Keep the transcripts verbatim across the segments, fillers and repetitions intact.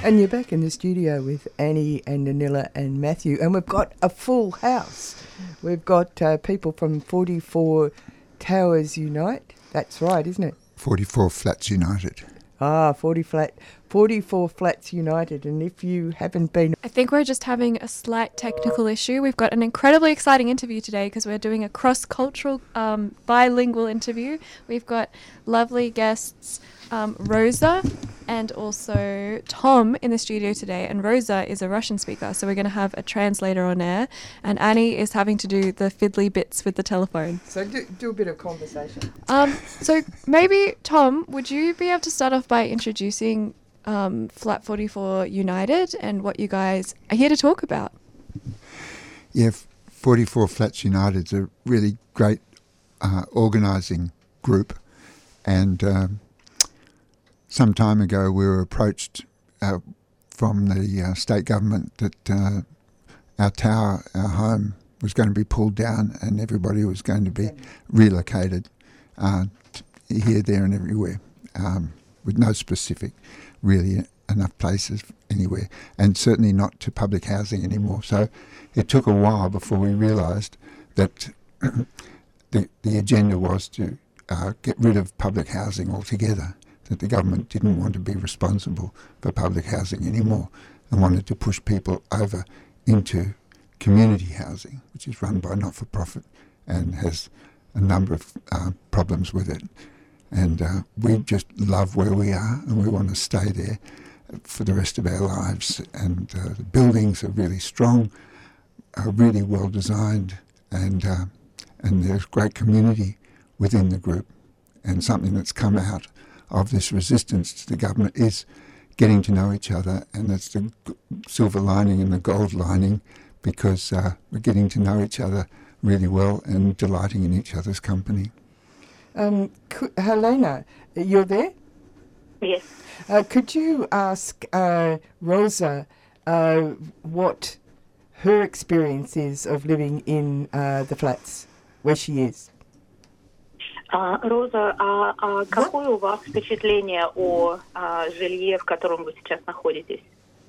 And you're back in the studio with Annie and Anila and Matthew, and we've got a full house. We've got uh, people from forty-four Towers Unite. That's right, isn't it? forty-four Flats United. Ah, forty flat, forty-four Flats United. And if you haven't been... I think we're just having a slight technical issue. We've got an incredibly exciting interview today because we're doing a cross-cultural, um, bilingual interview. We've got lovely guests, um, Rosa and also Tom in the studio today. And Rosa is a Russian speaker, so we're going to have a translator on air. And Annie is having to do the fiddly bits with the telephone. So do, do a bit of conversation. Um, so maybe, Tom, would you be able to start off by introducing um, Flat forty-four United and what you guys are here to talk about? Yeah, forty-four Flats United is a really great uh, organising group, and um, some time ago we were approached uh, from the uh, state government that uh, our tower, our home, was going to be pulled down and everybody was going to be relocated uh, here, there and everywhere, um, with no specific, really enough places anywhere, and certainly not to public housing anymore. So it took a while before we realised that the, the agenda was to uh, get rid of public housing altogether, that the government didn't want to be responsible for public housing anymore and wanted to push people over into community housing, which is run by not-for-profit and has a number of uh, problems with it. And uh, we just love where we are and we want to stay there for the rest of our lives. And uh, the buildings are really strong, are really well designed, and uh, and there's great community within the group. And something that's come out of this resistance to the government is getting to know each other, and that's the silver lining and the gold lining, because uh, we're getting to know each other really well and delighting in each other's company. Um, could, Helena, you're there? Yes. Uh, could you ask uh, Rosa uh, what her experience is of living in uh, the flats where she is? А, Роза, а, а какое у вас впечатление о а, жилье, в котором вы сейчас находитесь?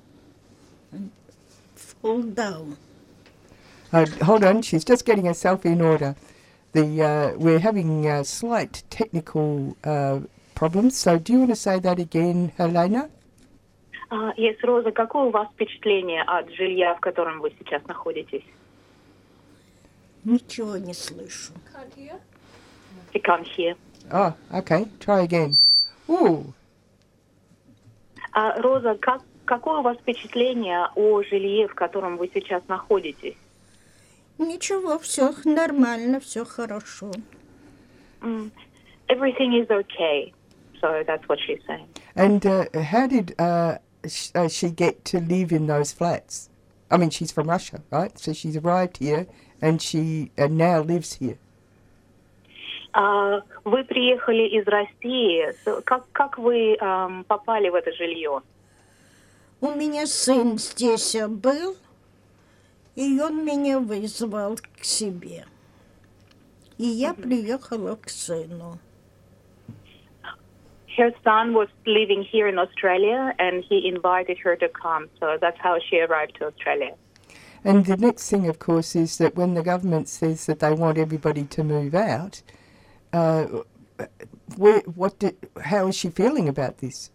Fall down. Uh, hold on, she's just getting herself in order. The uh, we're having uh, slight technical uh, problems, so do you want to say that again, Helena? А, yes, Роза, какое у вас впечатление от жилья, в котором вы сейчас находитесь? Ничего не слышу. You can't hear. Oh, okay, try again. Ooh. А, Роза, как, какое у вас впечатление о жилье, в котором вы сейчас находитесь? Ничего, все нормально, все хорошо. Mm. Everything is okay, so that's what she's saying. And uh, how did uh, sh- uh, she get to live in those flats? I mean, she's from Russia, right? So she's arrived here and she uh, now lives here. Uh, вы приехали из России. So, как, как вы um, попали в это жилье? У меня сын здесь был, и он меня вызвал к себе. И я приехала к сыну. Her son was living here in Australia, and he invited her to come. So that's how she arrived to Australia. And the next thing, of course, is that when the government says that they want everybody to move out, uh, where, what did, how is she feeling about this?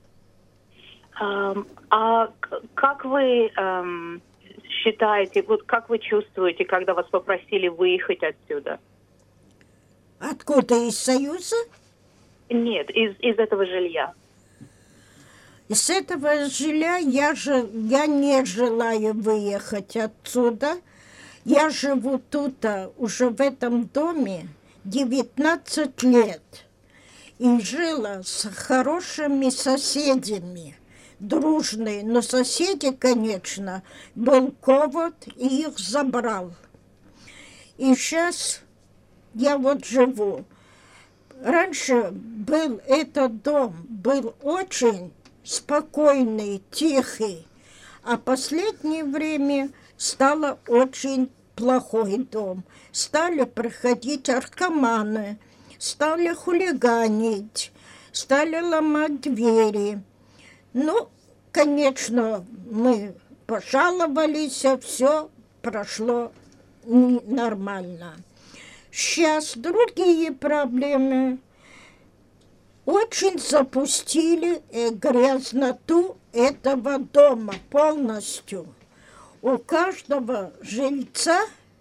Um, а как вы um, считаете, вот как вы чувствуете, когда вас попросили выехать отсюда? Откуда, из Союза? Нет, из, из этого жилья. Из этого жилья я, же, я не желаю выехать отсюда. Я живу тут, уже в этом доме, девятнадцать лет. И жила с хорошими соседями. Дружные, но соседи, конечно, был ковид и их забрал. И сейчас я вот живу. Раньше был этот дом, был очень спокойный, тихий, а последнее время стало очень плохой дом. Стали приходить наркоманы, стали хулиганить, стали ломать двери. Ну, конечно, мы пожаловались, все прошло не- нормально. Сейчас другие проблемы. Очень запустили э, грязноту этого дома полностью. У каждого жильца,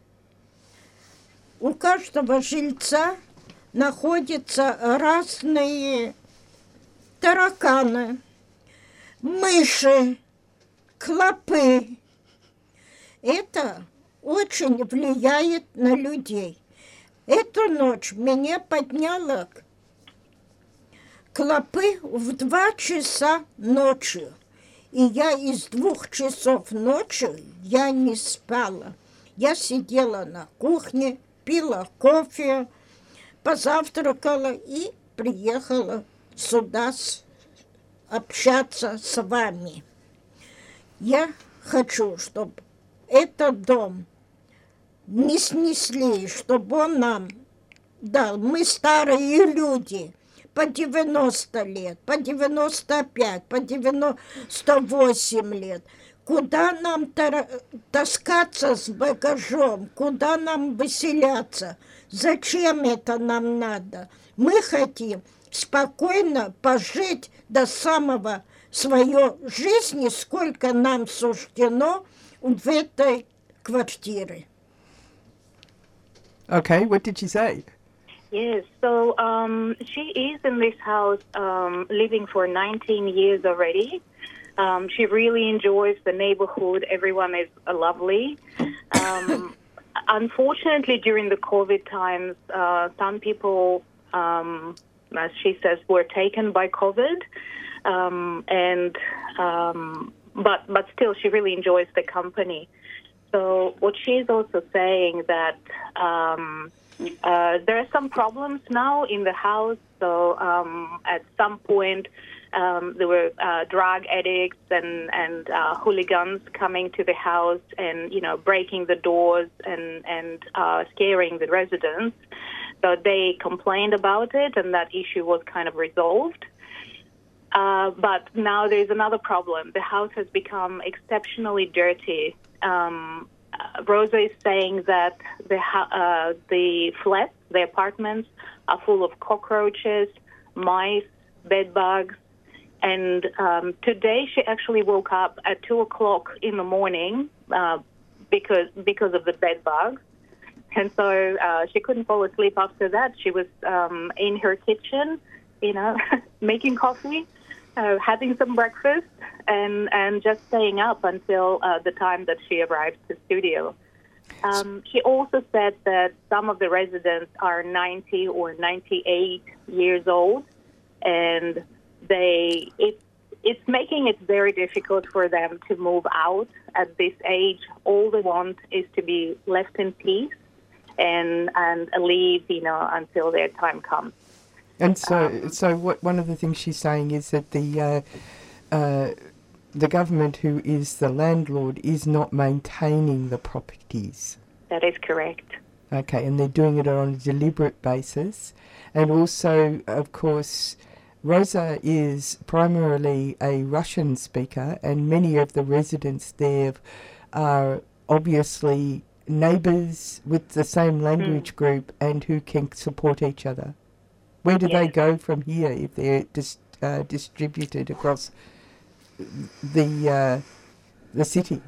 у каждого жильца находятся разные тараканы, мыши, клопы. Это очень влияет на людей. Эту ночь меня подняло клопы в два часа ночи. И я из двух часов ночи я не спала. Я сидела на кухне, пила кофе, позавтракала и приехала сюда с, общаться с вами. Я хочу, чтобы этот дом не снесли, чтобы он нам дал. Мы старые люди, по девяносто лет, по девяносто пять, по девяносто восемь лет. Куда нам тара- таскаться с багажом? Куда нам выселяться? Зачем это нам надо? Мы хотим спокойно пожить до самого своей жизни, сколько нам суждено в этой квартире. Okay, what did she say? Yes, so um, she is in this house um, living for nineteen years already. Um, she really enjoys the neighborhood. Everyone is uh, lovely. Um, unfortunately, during the COVID times, uh, some people, um, as she says, were taken by COVID. Um, and um, but but still, she really enjoys the company. So what she's also saying that um, uh, there are some problems now in the house. So um, at some point, um, there were uh, drug addicts and and uh, hooligans coming to the house and you know breaking the doors and and uh, scaring the residents. So they complained about it, and that issue was kind of resolved. Uh, but now there's another problem. The house has become exceptionally dirty. Um, uh, Rosa is saying that the uh, the flats, the apartments, are full of cockroaches, mice, bed bugs. And um, today she actually woke up at two o'clock in the morning uh, because because of the bed bugs. And so uh, she couldn't fall asleep after that. She was um, in her kitchen, you know, making coffee, uh, having some breakfast, and, and just staying up until uh, the time that she arrived to the studio. Um, she also said that some of the residents are ninety or ninety-eight years old, and they it, it's making it very difficult for them to move out at this age. All they want is to be left in peace and and leave, you know, until their time comes. And so, Um, so what? One of the things she's saying is that the uh, uh, the government, who is the landlord, is not maintaining the properties. That is correct. Okay, and they're doing it on a deliberate basis. And also, of course, Rosa is primarily a Russian speaker, and many of the residents there are obviously neighbours with the same language Mm. group and who can support each other. Where do they Yes. go from here if they're dis- uh, distributed across the uh, the city?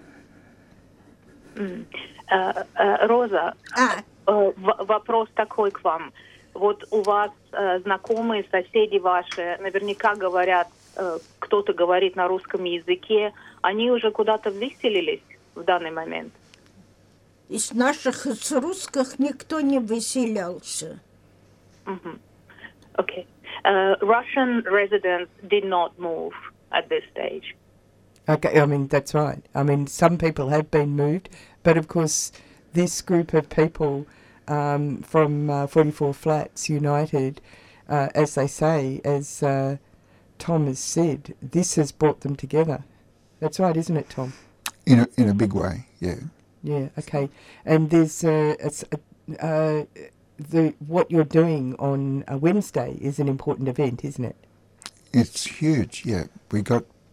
М. Э, э, Роза, А, э, в- вопрос такой к вам. Вот у вас э, знакомые, соседи ваши наверняка говорят, э, кто-то говорит на русском языке. Они уже куда-то выселились в данный момент? из наших, из русских никто не выселялся. Мгм. Okay. Uh, Russian residents did not move at this stage. Okay, I mean, that's right. I mean, some people have been moved, but of course, this group of people um, from uh, forty-four Flats United, uh, as they say, as uh, Tom has said, this has brought them together. That's right, isn't it, Tom? In a, in a big way, yeah. Yeah, okay. And there's uh, it's, uh, uh, the what you're doing on a Wednesday is an important event, isn't it? It's huge, yeah. We got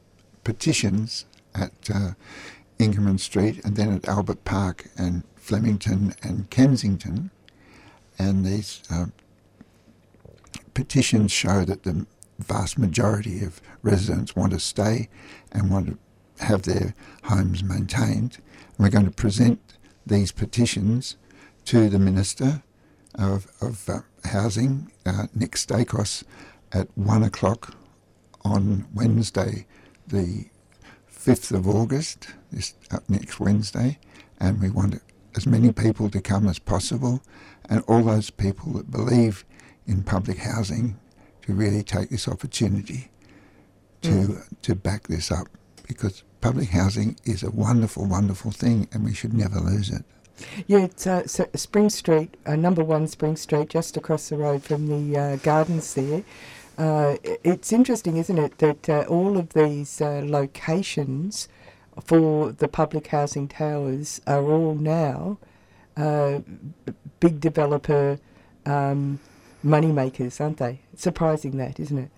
petitions at uh, Inkerman Street and then at Albert Park and Flemington and Kensington. And these uh, petitions show that the vast majority of residents want to stay and want to have their homes maintained. And we're going to present these petitions to the Minister of, of uh, Housing, uh, Nick Stakos, at one o'clock on Wednesday, the fifth of August, this uh, next Wednesday, and we want as many people to come as possible, and all those people that believe in public housing to really take this opportunity to mm. to back this up, because public housing is a wonderful, wonderful thing, and we should never lose it. Yeah, it's uh, so Spring Street, uh, number one Spring Street, just across the road from the uh, gardens there. Uh, it's interesting, isn't it, that uh, all of these uh, locations for the public housing towers are all now uh, big developer um, money makers, aren't they? Surprising that, isn't it?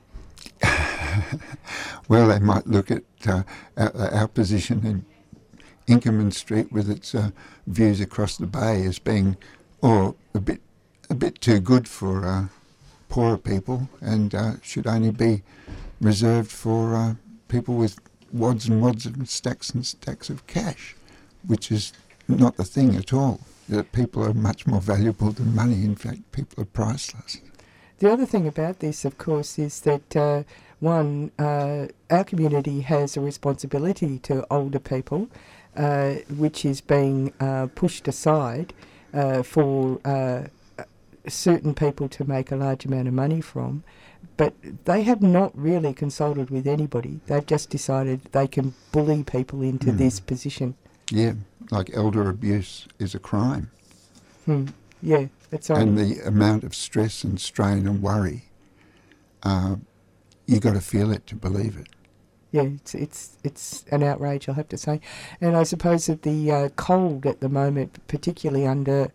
Well, they might look at uh, our, our position in Inkerman Street with its uh, views across the bay as being, oh, a bit, a bit too good for uh, poorer people, and uh, should only be reserved for uh, people with wads and wads and stacks and stacks of cash, which is not the thing at all. That people are much more valuable than money. In fact, people are priceless. The other thing about this, of course, is that uh, one, uh, our community has a responsibility to older people, uh, which is being uh, pushed aside uh, for uh, certain people to make a large amount of money from. But they have not really consulted with anybody. They've just decided they can bully people into mm. this position. Yeah, like elder abuse is a crime. Hmm. Yeah, that's right. And the amount of stress and strain and worry, uh, you got to feel it to believe it. Yeah, it's it's it's an outrage, I'll have to say. And I suppose that the uh, cold at the moment, particularly under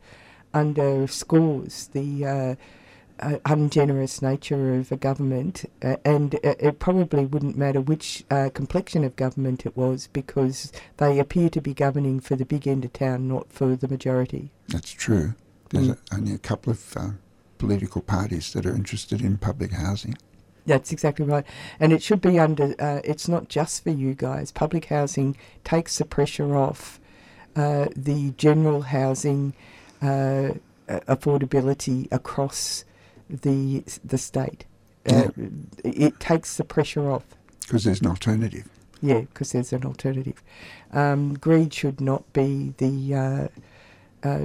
underscores the uh, uh, ungenerous nature of a government, uh, and uh, it probably wouldn't matter which uh, complexion of government it was, because they appear to be governing for the big end of town, not for the majority. That's true. There's Mm. a, only a couple of uh, political parties that are interested in public housing. That's exactly right. And it should be under, uh, it's not just for you guys. Public housing takes the pressure off uh, the general housing uh, affordability across the the state. Uh, Yeah. It takes the pressure off. Because there's an alternative. Yeah, because there's an alternative. Um, greed should not be the uh, uh,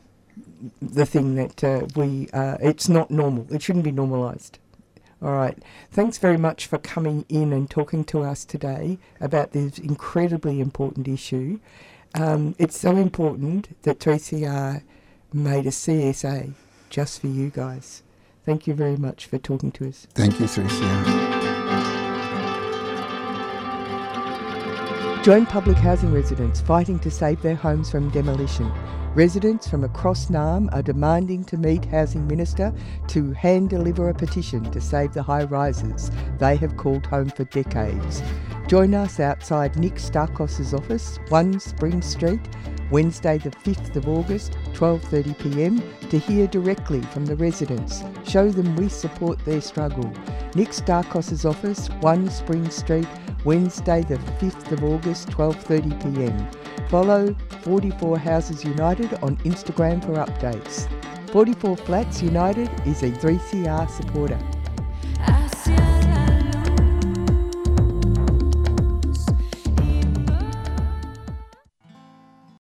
the thing that uh, we, uh, it's not normal. It shouldn't be normalised. All right. Thanks very much for coming in and talking to us today about this incredibly important issue. Um, it's so important that three C R made a C S A just for you guys. Thank you very much for talking to us. Thank you, three C R. Join public housing residents fighting to save their homes from demolition. Residents from across Naarm are demanding to meet Housing Minister to hand deliver a petition to save the high rises they have called home for decades. Join us outside Nick Stakos' office, one Spring Street, Wednesday the fifth of August, twelve thirty p m, to hear directly from the residents. Show them we support their struggle. Nick Stakos' office, one Spring Street, Wednesday the fifth of August, twelve thirty p m. Follow forty-four Houses United on Instagram for updates. forty-four Flats United is a three C R supporter.